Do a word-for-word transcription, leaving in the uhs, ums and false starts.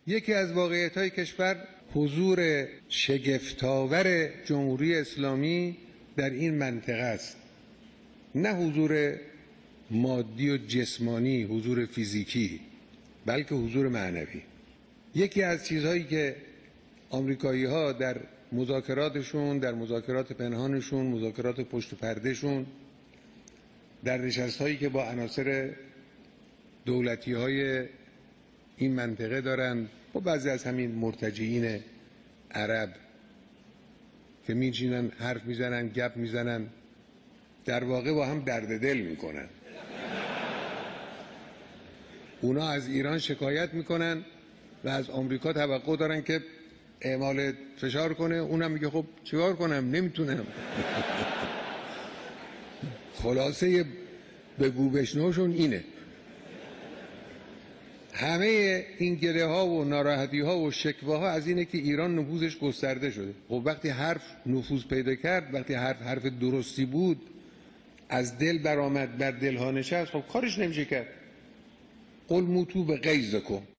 یکی از واقعیت‌های کشور حضور شگفت‌آور جمهوری اسلامی در این منطقه است، نه حضور مادی و جسمانی، حضور فیزیکی، بلکه حضور معنوی. یکی از چیزهایی که آمریکایی‌ها در مذاکراتشون، در مذاکرات پنهانشون، مذاکرات پشت پردهشون، در نشست‌هایی که با عناصر دولتی‌های این منطقه دارن، با بعضی از همین مرتجعین عرب که میچینن، حرف میزنن، گپ میزنن، در واقع با هم درد دل میکنن. اونا از ایران شکایت میکنن و از آمریکا توقع دارن که اعمال فشار کنه، اونم میگه خب چیکار کنم، نمیتونم. خلاصه بگو بشنوشون اینه. همه این گله ها و ناراحتی ها و شکوه ها از اینه که ایران نفوذش گسترده شده. خب وقتی حرف نفوذ پیدا کرد، وقتی حرف حرف درستی بود، از دل برآمد، بر دل ها نشست، خب کارش نمیشه کرد. قل موتوا بغیظکم.